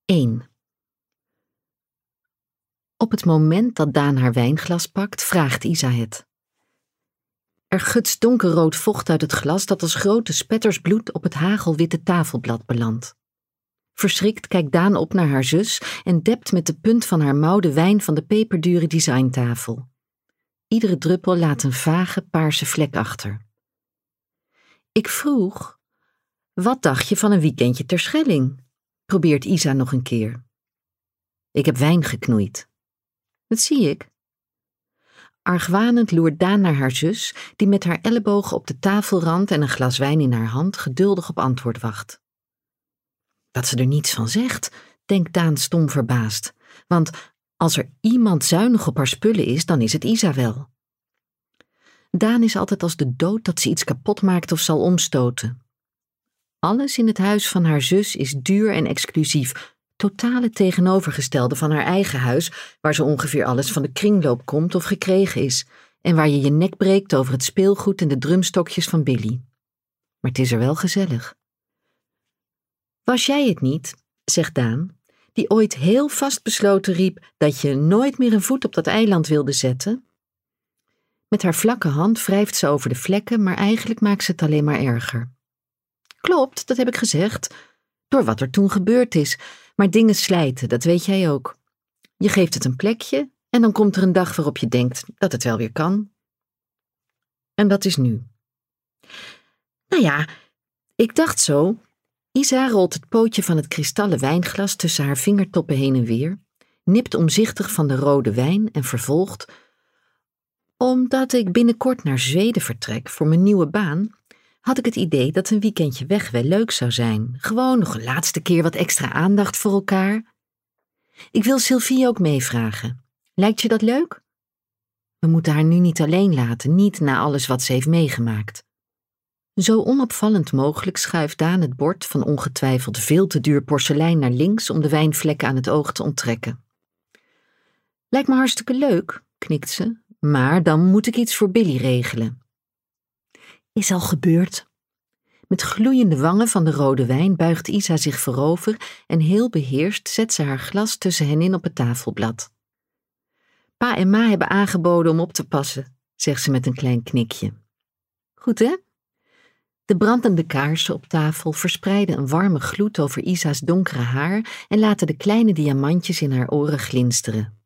1. Op het moment dat Daan haar wijnglas pakt, vraagt Isa het. Er gutst donkerrood vocht uit het glas dat als grote spetters bloed op het hagelwitte tafelblad belandt. Verschrikt kijkt Daan op naar haar zus en dept met de punt van haar mouw de wijn van de peperdure designtafel. Iedere druppel laat een vage paarse vlek achter. Ik vroeg, wat dacht je van een weekendje ter Schelling? Probeert Isa nog een keer. Ik heb wijn geknoeid. Dat zie ik. Argwanend loert Daan naar haar zus, die met haar ellebogen op de tafelrand en een glas wijn in haar hand geduldig op antwoord wacht. Dat ze er niets van zegt, denkt Daan stom verbaasd, want als er iemand zuinig op haar spullen is, dan is het Isa wel. Daan is altijd als de dood dat ze iets kapot maakt of zal omstoten. Alles in het huis van haar zus is duur en exclusief, totale tegenovergestelde van haar eigen huis, waar zo ongeveer alles van de kringloop komt of gekregen is, en waar je je nek breekt over het speelgoed en de drumstokjes van Billy. Maar het is er wel gezellig. Was jij het niet, zegt Daan, die ooit heel vastbesloten riep dat je nooit meer een voet op dat eiland wilde zetten? Met haar vlakke hand wrijft ze over de vlekken, maar eigenlijk maakt ze het alleen maar erger. Klopt, dat heb ik gezegd, door wat er toen gebeurd is, maar dingen slijten, dat weet jij ook. Je geeft het een plekje en dan komt er een dag waarop je denkt dat het wel weer kan. En dat is nu. Nou ja, ik dacht zo. Isa rolt het pootje van het kristallen wijnglas tussen haar vingertoppen heen en weer, nipt omzichtig van de rode wijn en vervolgt: omdat ik binnenkort naar Zweden vertrek voor mijn nieuwe baan, had ik het idee dat een weekendje weg wel leuk zou zijn. Gewoon nog een laatste keer wat extra aandacht voor elkaar. Ik wil Sylvie ook meevragen. Lijkt je dat leuk? We moeten haar nu niet alleen laten, niet na alles wat ze heeft meegemaakt. Zo onopvallend mogelijk schuift Daan het bord van ongetwijfeld veel te duur porselein naar links om de wijnvlekken aan het oog te onttrekken. Lijkt me hartstikke leuk, knikt ze, maar dan moet ik iets voor Billy regelen. Is al gebeurd. Met gloeiende wangen van de rode wijn buigt Isa zich voorover en heel beheerst zet ze haar glas tussen hen in op het tafelblad. Pa en ma hebben aangeboden om op te passen, zegt ze met een klein knikje. Goed, hè? De brandende kaarsen op tafel verspreiden een warme gloed over Isa's donkere haar en laten de kleine diamantjes in haar oren glinsteren.